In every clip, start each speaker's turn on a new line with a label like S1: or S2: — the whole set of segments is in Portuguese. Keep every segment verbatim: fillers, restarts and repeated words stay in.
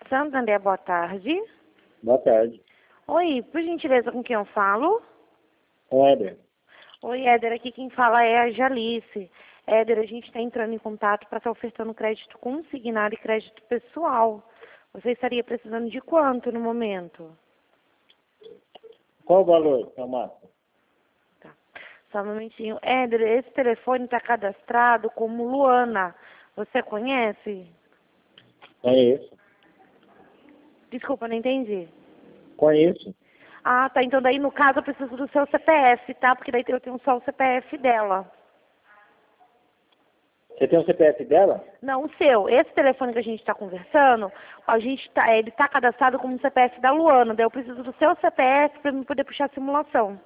S1: Santander, boa tarde.
S2: Boa tarde.
S1: Oi, por gentileza, com quem eu falo?
S2: Éder.
S1: Oi, Éder, aqui quem fala é a Jalice. Éder, a gente está entrando em contato para estar ofertando crédito consignado e crédito pessoal. Você estaria precisando de quanto no momento?
S2: Qual o valor, seu Márcio?
S1: Tá. Só um momentinho. Éder, esse telefone está cadastrado como Luana. Você conhece?
S2: Conheço.
S1: Desculpa, não entendi.
S2: Conheço.
S1: Ah, tá. Então daí, no caso, eu preciso do seu C P F, tá? Porque daí eu tenho só o C P F dela.
S2: Você tem o C P F dela?
S1: Não, o seu. Esse telefone que a gente está conversando, a gente tá, ele está cadastrado como C P F da Luana. Daí eu preciso do seu C P F para eu poder puxar a simulação.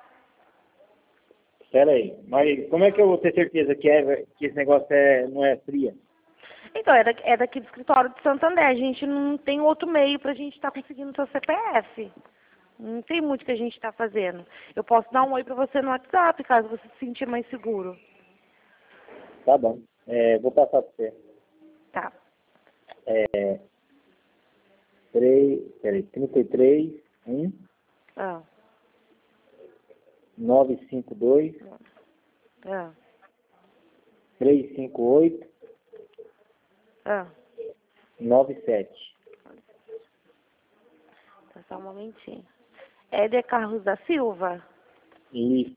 S2: Espera aí. Mas como é que eu vou ter certeza que, é, que esse negócio é, não é fria?
S1: Então, é, da, é daqui do escritório de Santander. A gente não tem outro meio para a gente estar tá conseguindo o seu C P F. Não tem muito que a gente está fazendo. Eu posso dar um oi para você no WhatsApp, caso você se sentir mais seguro.
S2: Tá bom. É, vou passar para você.
S1: Tá.
S2: É, três, peraí, trinta e três, um,
S1: Ah.
S2: nove cinco dois,
S1: Ah.
S2: três cinco oito,
S1: Ah.
S2: nove sete.
S1: Tá, só um momentinho. Éder Carlos da Silva.
S2: Isso.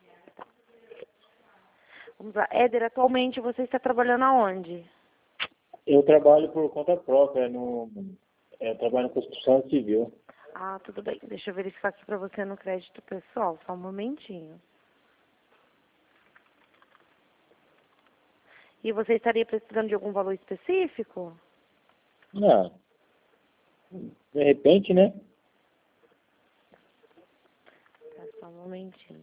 S1: Vamos lá. Éder, atualmente você está trabalhando aonde?
S2: Eu trabalho por conta própria, no, é, eu trabalho na construção civil.
S1: Ah, tudo bem. Deixa eu verificar aqui para você no crédito pessoal. Só um momentinho. E você estaria precisando de algum valor específico?
S2: Não. De repente, né?
S1: Tá, só um momentinho.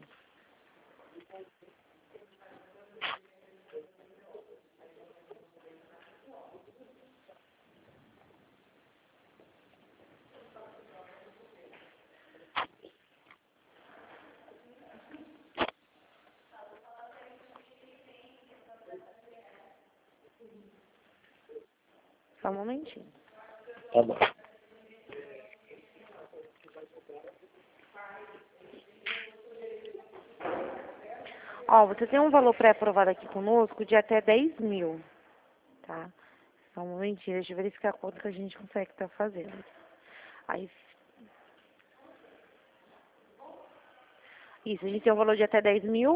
S1: Só um momentinho.
S2: Tá bom.
S1: Ó, você tem um valor pré-aprovado aqui conosco de até dez mil, tá? Só um momentinho, deixa eu verificar quanto que a gente consegue estar fazendo. Aí, isso, a gente tem um valor de até dez mil.